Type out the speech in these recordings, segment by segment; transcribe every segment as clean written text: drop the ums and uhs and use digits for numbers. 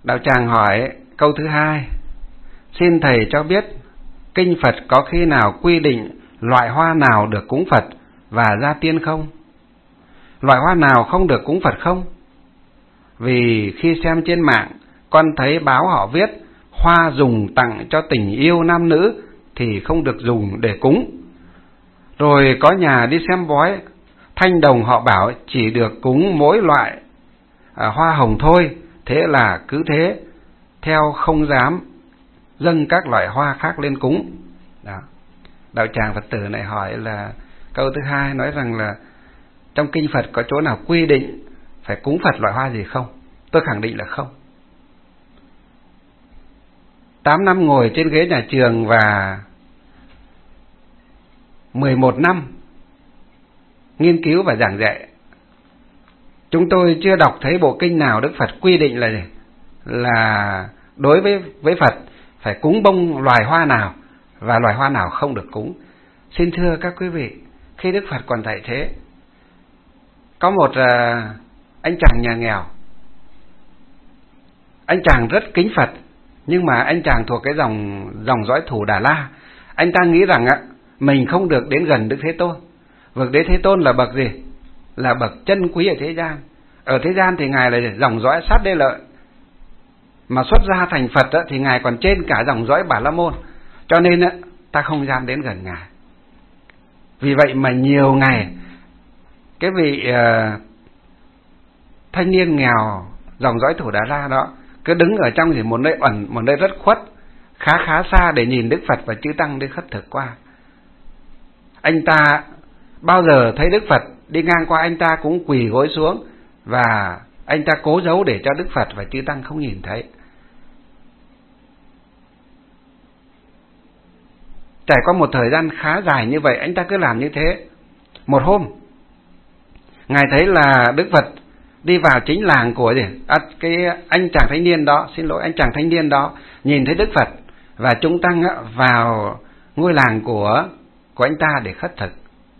Đạo tràng hỏi câu thứ hai: xin thầy cho biết kinh Phật có khi nào quy định loại hoa nào được cúng Phật và gia tiên không? Loại hoa nào không được cúng Phật không? Vì khi xem trên mạng, con thấy báo họ viết hoa dùng tặng cho tình yêu nam nữ thì không được dùng để cúng. Rồi có nhà đi xem bói, thanh đồng họ bảo chỉ được cúng mỗi loại hoa hồng thôi, thế là cứ thế, theo không dám dâng các loại hoa khác lên cúng. Đó. Đạo tràng Phật tử này hỏi là câu thứ hai nói rằng là trong kinh Phật có chỗ nào quy định phải cúng Phật loại hoa gì không? Tôi khẳng định là không. 8 năm ngồi trên ghế nhà trường và 11 năm nghiên cứu và giảng dạy, chúng tôi chưa đọc thấy bộ kinh nào Đức Phật quy định là đối với Phật phải cúng bông loài hoa nào và loài hoa nào không được cúng. Xin thưa các quý vị, khi Đức Phật còn dạy thế, có một anh chàng nhà nghèo, anh chàng rất kính Phật, nhưng mà anh chàng thuộc cái dòng dõi Thủ Đà La. Anh ta nghĩ rằng mình không được đến gần Đức Thế Tôn. Vực Đế Thế Tôn là bậc gì? Là bậc chân quý ở thế gian. Ở thế gian thì ngài là dòng dõi Sát Đế Lợi, mà xuất gia thành Phật thì ngài còn trên cả dòng dõi Bà La Môn. Cho nên ta không dám đến gần ngài. Vì vậy mà nhiều ngày cái vị thanh niên nghèo dòng dõi Thủ Đà La đó cứ đứng ở trong một nơi ẩn, một nơi rất khuất, khá xa để nhìn Đức Phật và chư tăng đi khất thực qua. Anh ta bao giờ thấy Đức Phật đi ngang qua, anh ta cũng quỳ gối xuống và anh ta cố giấu để cho Đức Phật và chư tăng không nhìn thấy. Trải qua một thời gian khá dài như vậy, anh ta cứ làm như thế. Một hôm, ngài thấy là Đức Phật đi vào chính làng của cái anh chàng thanh niên đó, anh chàng thanh niên đó nhìn thấy Đức Phật và chúng tăng vào ngôi làng của anh ta để khất thực.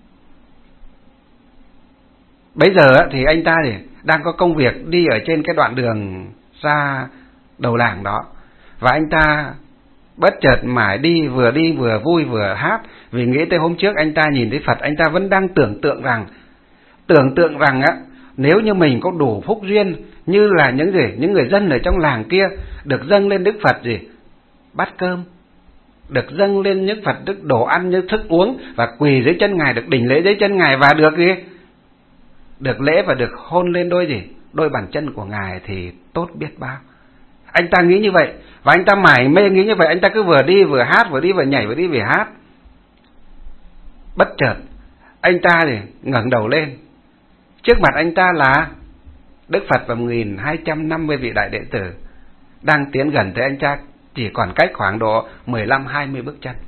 Bây giờ thì anh ta đang có công việc đi ở trên cái đoạn đường ra đầu làng đó, và anh ta bất chợt mải đi vừa vui vừa hát, vì nghĩ tới hôm trước anh ta nhìn thấy Phật, anh ta vẫn đang tưởng tượng rằng nếu như mình có đủ phúc duyên như là những người dân ở trong làng kia, được dâng lên Đức Phật bát cơm, được dâng lên những Phật đức đồ ăn như thức uống, và quỳ dưới chân ngài, được đỉnh lễ dưới chân ngài, và được lễ và được hôn lên đôi bàn chân của ngài thì tốt biết bao. Anh ta nghĩ như vậy, và anh ta mải mê nghĩ như vậy. Anh ta cứ vừa đi vừa hát, vừa đi vừa nhảy, vừa đi vừa hát. Bất chợt anh ta ngẩng đầu lên, trước mặt anh ta là Đức Phật và 1250 vị đại đệ tử đang tiến gần tới anh ta, chỉ còn cách khoảng độ 15-20 bước chân.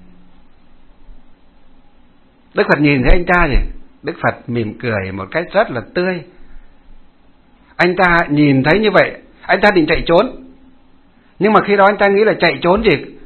Đức Phật nhìn thấy anh ta Đức Phật mỉm cười một cách rất là tươi. Anh ta nhìn thấy như vậy, anh ta định chạy trốn, nhưng mà khi đó anh ta nghĩ là chạy trốn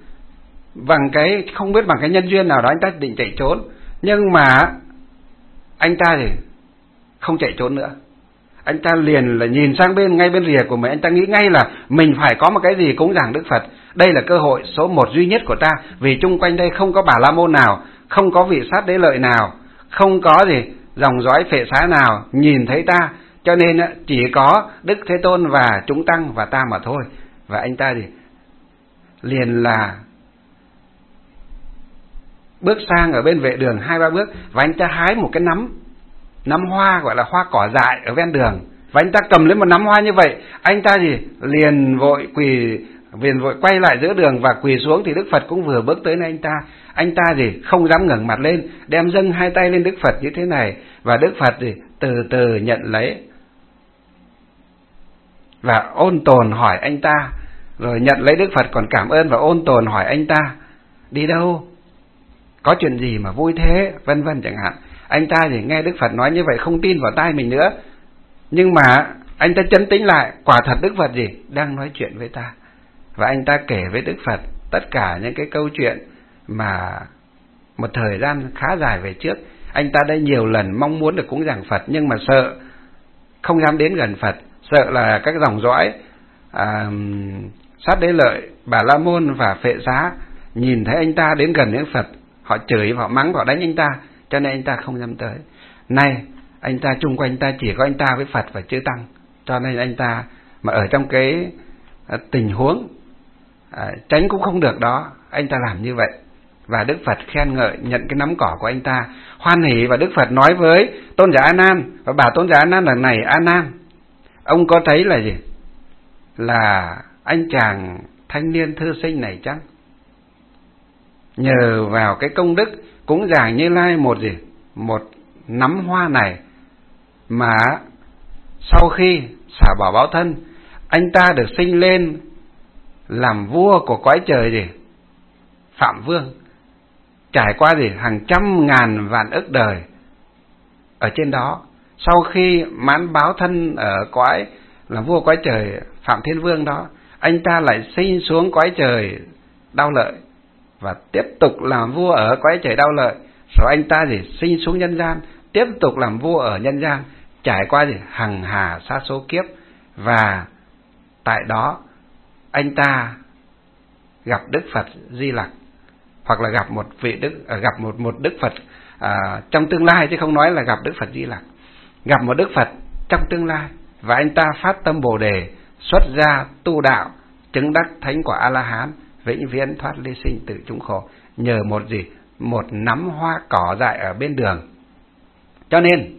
không biết bằng cái nhân duyên nào đó anh ta định chạy trốn, nhưng mà anh ta không chạy trốn nữa. Anh ta liền là nhìn sang ngay bên rìa của mình, anh ta nghĩ ngay là mình phải có một cái gì cúng dường Đức Phật. Đây là cơ hội số 1 duy nhất của ta, vì chung quanh đây không có Bà La Môn nào, không có vị Sát Đế Lợi nào, không có dòng dõi Phệ Xá nào nhìn thấy ta, cho nên chỉ có Đức Thế Tôn và chúng tăng và ta mà thôi. Và anh ta liền là bước sang ở bên vệ đường 2-3 bước, và anh ta hái một cái nắm hoa gọi là hoa cỏ dại ở ven đường, và anh ta cầm lên một nắm hoa như vậy. Anh ta liền vội quay lại giữa đường và quỳ xuống, thì Đức Phật cũng vừa bước tới nơi anh ta không dám ngẩng mặt lên, đem dâng hai tay lên Đức Phật như thế này, và Đức Phật từ từ nhận lấy và ôn tồn hỏi anh ta, rồi nhận lấy Đức Phật còn cảm ơn và ôn tồn hỏi anh ta đi đâu, có chuyện gì mà vui thế, vân vân chẳng hạn. Anh ta nghe Đức Phật nói như vậy không tin vào tai mình nữa, nhưng mà anh ta chấn tĩnh lại, quả thật Đức Phật đang nói chuyện với ta. Và anh ta kể với Đức Phật tất cả những cái câu chuyện mà một thời gian khá dài về trước anh ta đã nhiều lần mong muốn được cúng dường Phật, nhưng mà sợ không dám đến gần Phật, sợ là các dòng dõi Sát Đế Lợi, Bà La Môn và Phệ Giá nhìn thấy anh ta đến gần Đức Phật, họ chửi, họ mắng, họ đánh anh ta, cho nên anh ta không dám tới. Nay anh ta chung quanh anh ta chỉ có anh ta với Phật và chư Tăng, cho nên anh ta mà ở trong cái tình huống tránh cũng không được đó, anh ta làm như vậy. Và Đức Phật khen ngợi, nhận cái nắm cỏ của anh ta, hoan hỉ. Và Đức Phật nói với Tôn giả A Nan, và bảo Tôn giả A Nan là: này A Nan, ông có thấy là gì? Là anh chàng thanh niên thư sinh này chăng? Nhờ vào cái công đức cúng dường Như Lai một nắm hoa này mà sau khi xả bỏ báo thân, anh ta được sinh lên làm vua của cõi trời Phạm Vương, trải qua hàng trăm ngàn vạn ức đời ở trên đó. Sau khi mãn báo thân ở cõi làm vua cõi trời Phạm Thiên Vương đó, anh ta lại sinh xuống cõi trời Đao Lợi và tiếp tục làm vua ở cõi trời Đao Lợi. Rồi anh ta sinh xuống nhân gian, tiếp tục làm vua ở nhân gian, trải qua hằng hà sa số kiếp. Và tại đó anh ta gặp Đức Phật Di Lặc, hoặc là gặp một vị một Đức Phật trong tương lai, chứ không nói là gặp Đức Phật Di Lặc. Gặp một Đức Phật trong tương lai, và anh ta phát tâm Bồ Đề, xuất gia tu đạo, chứng đắc thánh quả A La Hán, vĩnh viễn thoát ly sinh tử chúng khổ, nhờ một nắm hoa cỏ dại ở bên đường. Cho nên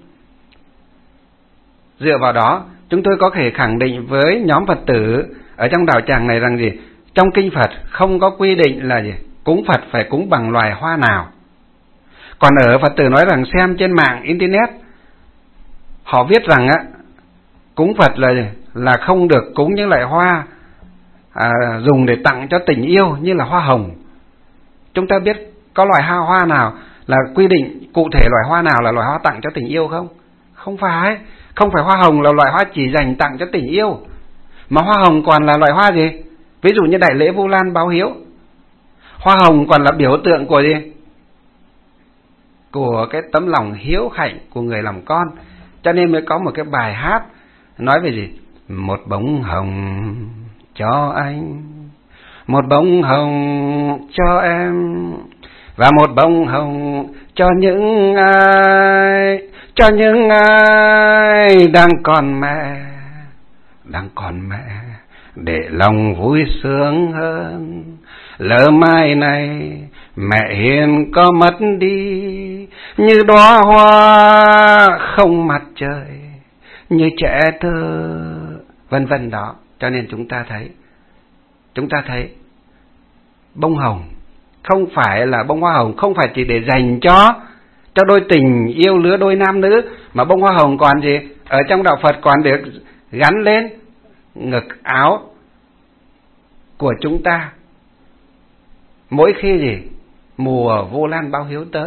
dựa vào đó, chúng tôi có thể khẳng định với nhóm Phật tử ở trong đạo tràng này rằng trong kinh Phật không có quy định là cúng Phật phải cúng bằng loài hoa nào. Còn ở Phật tử nói rằng xem trên mạng internet, họ viết rằng cúng Phật là không được cúng những loại hoa dùng để tặng cho tình yêu như là hoa hồng. Chúng ta biết có loại hoa nào là quy định cụ thể loại hoa nào là loại hoa tặng cho tình yêu không? Không phải hoa hồng là loại hoa chỉ dành tặng cho tình yêu. Mà hoa hồng còn là loại hoa gì? Ví dụ như đại lễ Vu Lan báo hiếu, hoa hồng còn là biểu tượng của của cái tấm lòng hiếu hạnh của người làm con. Cho nên mới có một cái bài hát nói về một bông hồng cho anh, một bông hồng cho em, và một bông hồng cho những ai đang còn mẹ, để lòng vui sướng hơn. Lỡ mai này mẹ hiền có mất đi, như đóa hoa không mặt trời, như trẻ thơ, vân vân đó. Cho nên chúng ta thấy bông hồng không phải là bông hoa hồng, không phải chỉ để dành cho đôi tình yêu lứa đôi nam nữ, mà bông hoa hồng còn ở trong đạo Phật còn được gắn lên ngực áo của chúng ta mỗi khi mùa Vu Lan báo hiếu tới.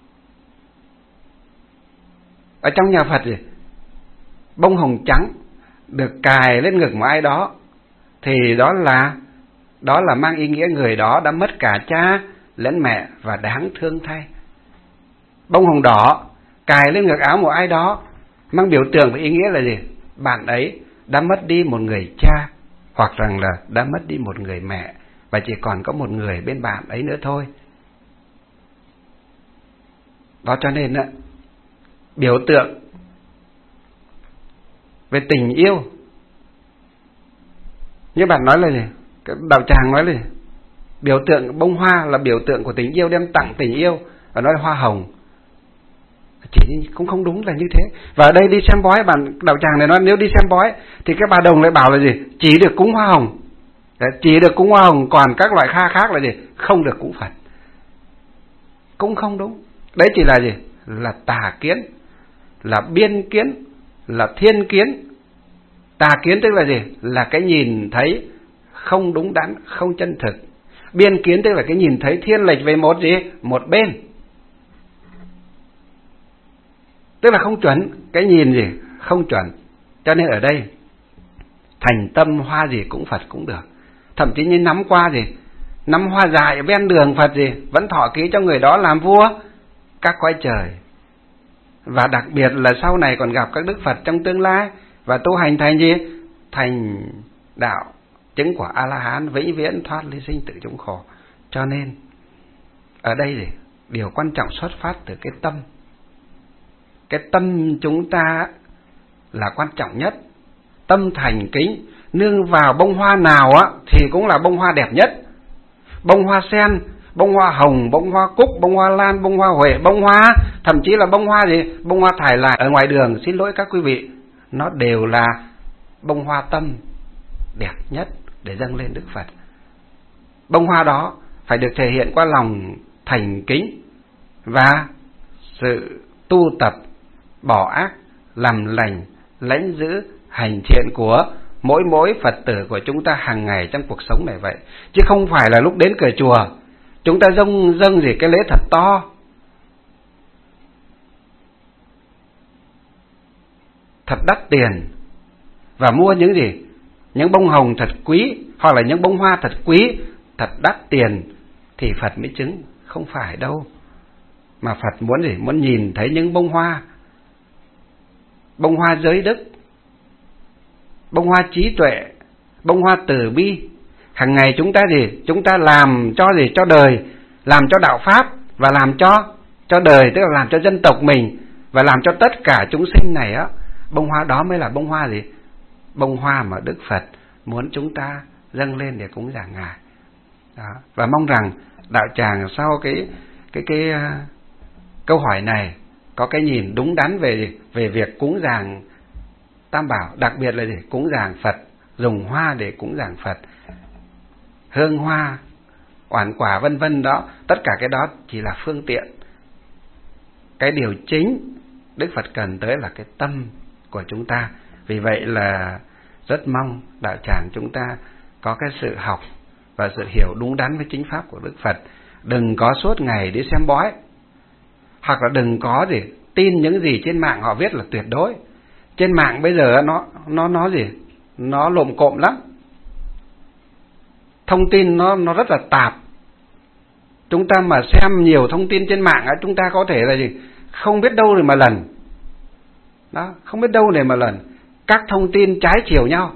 Ở trong nhà Phật bông hồng trắng được cài lên ngực một ai đó, thì đó là mang ý nghĩa người đó đã mất cả cha lẫn mẹ và đáng thương thay. Bông hồng đỏ cài lên ngực áo một ai đó mang biểu tượng và ý nghĩa là bạn ấy đã mất đi một người cha, hoặc rằng là đã mất đi một người mẹ, và chỉ còn có một người bên bạn ấy nữa thôi. Đó, cho nên biểu tượng về tình yêu, như bạn nói là cái đạo tràng nói là biểu tượng bông hoa là biểu tượng của tình yêu, đem tặng tình yêu, và nói hoa hồng chỉ cũng không đúng là như thế. Và ở đây đi xem bói, bạn đạo tràng này nói nếu đi xem bói thì các bà đồng lại bảo là chỉ được cúng hoa hồng. Chỉ được cúng hoa hồng, còn các loại khác là không được cúng Phật. Cũng không đúng. Đấy chỉ là là tà kiến, là biên kiến, là thiên kiến. Tà kiến tức là là cái nhìn thấy không đúng đắn, không chân thực. Biên kiến tức là cái nhìn thấy thiên lệch về một bên, tức là không chuẩn, cái nhìn không chuẩn. Cho nên ở đây thành tâm hoa cũng Phật cũng được. Thậm chí như nắm qua nắm hoa dại ở ven đường Phật vẫn thọ ký cho người đó làm vua các cõi trời. Và đặc biệt là sau này còn gặp các Đức Phật trong tương lai và tu hành thành thành đạo chứng quả A-la-hán, vĩnh viễn thoát ly sinh tử chúng khổ. Cho nên ở đây thì điều quan trọng xuất phát từ cái tâm. Cái tâm chúng ta là quan trọng nhất. Tâm thành kính, nương vào bông hoa nào á thì cũng là bông hoa đẹp nhất. Bông hoa sen, bông hoa hồng, bông hoa cúc, bông hoa lan, bông hoa huệ, bông hoa, thậm chí là bông hoa gì, bông hoa thải lại ở ngoài đường, xin lỗi các quý vị, nó đều là bông hoa tâm đẹp nhất để dâng lên Đức Phật. Bông hoa đó phải được thể hiện qua lòng thành kính và sự tu tập bỏ ác, làm lành, lãnh giữ, hành thiện của mỗi Phật tử của chúng ta hàng ngày trong cuộc sống này vậy. Chứ không phải là lúc đến cửa chùa chúng ta dâng gì cái lễ thật to, thật đắt tiền, và mua những gì, những bông hồng thật quý, hoặc là những bông hoa thật quý, thật đắt tiền thì Phật mới chứng. Không phải đâu. Mà Phật muốn gì? Muốn nhìn thấy những bông hoa giới đức, bông hoa trí tuệ, bông hoa từ bi. Hàng ngày chúng ta gì? Chúng ta làm cho gì? Cho đời, làm cho đạo pháp, và làm cho đời, tức là làm cho dân tộc mình, và làm cho tất cả chúng sinh này á. Bông hoa đó mới là bông hoa gì? Bông hoa mà Đức Phật muốn chúng ta dâng lên để cúng dường Ngài. Đó. Và mong rằng đạo tràng sau cái câu hỏi này có cái nhìn đúng đắn về việc cúng dường Tam Bảo, đặc biệt là gì? Cúng dường Phật, dùng hoa để cúng dường Phật, hương hoa, oản quả vân vân đó, tất cả cái đó chỉ là phương tiện. Cái điều chính Đức Phật cần tới là cái tâm của chúng ta. Vì vậy là rất mong đạo tràng chúng ta có cái sự học và sự hiểu đúng đắn với chính pháp của Đức Phật. Đừng có suốt ngày đi xem bói, hoặc là đừng có gì tin những gì trên mạng họ viết là tuyệt đối. Trên mạng bây giờ nó gì? Nó lộm cộm lắm. Thông tin nó rất là tạp. Chúng ta mà xem nhiều thông tin trên mạng, chúng ta có thể là gì? Không biết đâu để mà lần. Đó, không biết đâu để mà lần. Các thông tin trái chiều nhau,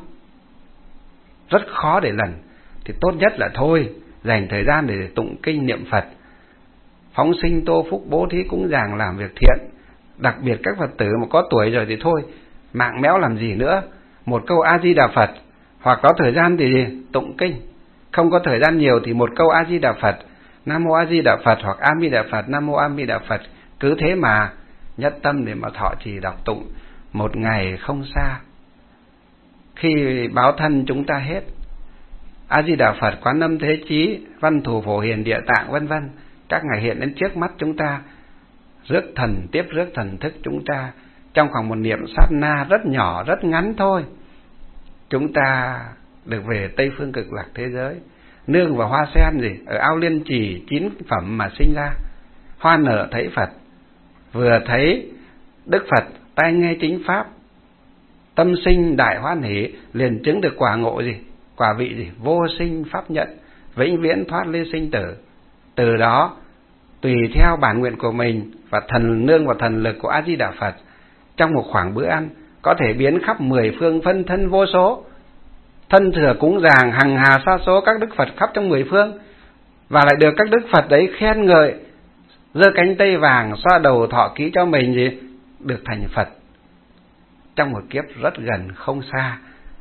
rất khó để lần. Thì tốt nhất là thôi, dành thời gian để tụng kinh niệm Phật, phóng sinh tô phúc, bố thí cúng dường, làm việc thiện. Đặc biệt các Phật tử mà có tuổi rồi thì thôi, mạng méo làm gì nữa. Một câu A Di Đà Phật, hoặc có thời gian thì tụng kinh. Không có thời gian nhiều thì một câu A Di Đà Phật, Nam Mô A Di Đà Phật, hoặc A Mi Đà Phật, Nam Mô A Mi Đà Phật. Cứ thế mà nhất tâm để mà thọ trì đọc tụng, một ngày không xa. Khi báo thân chúng ta hết, A Di Đà Phật, Quán Âm Thế Chí, Văn Thù Phổ Hiền, Địa Tạng vân vân, các ngài hiện đến trước mắt chúng ta, rước thần tiếp rước thần thức chúng ta trong khoảng một niệm sát na rất nhỏ, rất ngắn thôi. Chúng ta được về Tây Phương Cực Lạc thế giới, nương vào hoa sen gì ở ao Liên Trì 9 phẩm mà sinh ra. Hoa nở thấy Phật, vừa thấy Đức Phật, tai nghe chính pháp, tâm sinh đại hoan hỷ, liền chứng được quả ngộ gì? Quả vị gì? Vô sinh pháp nhận, vĩnh viễn thoát ly sinh tử. Từ đó tùy theo bản nguyện của mình và nương vào thần lực của A Di Đà Phật, trong một khoảng bữa ăn có thể biến khắp 10 phương phân thân vô số, thân thừa cúng dường hằng hà sa số các Đức Phật khắp trong 10 phương, và lại được các Đức Phật đấy khen ngợi, giơ cánh tay vàng xoa đầu thọ ký cho mình gì? Được thành Phật trong một kiếp rất gần không xa.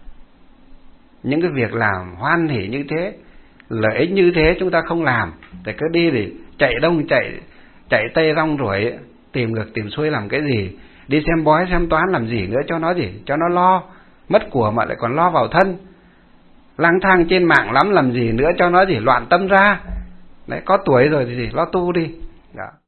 Những cái việc làm hoan hỷ như thế, lợi ích như thế chúng ta không làm, thì cứ đi thì chạy đông chạy tây rong ruổi, tìm ngược tìm xuôi làm cái gì? Đi xem bói xem toán làm gì nữa, cho nó gì? Cho nó lo, mất của mà lại còn lo vào thân. Lang thang trên mạng lắm làm gì nữa, cho nó gì? Loạn tâm ra. Đấy, có tuổi rồi thì gì? Lo tu đi. Đó.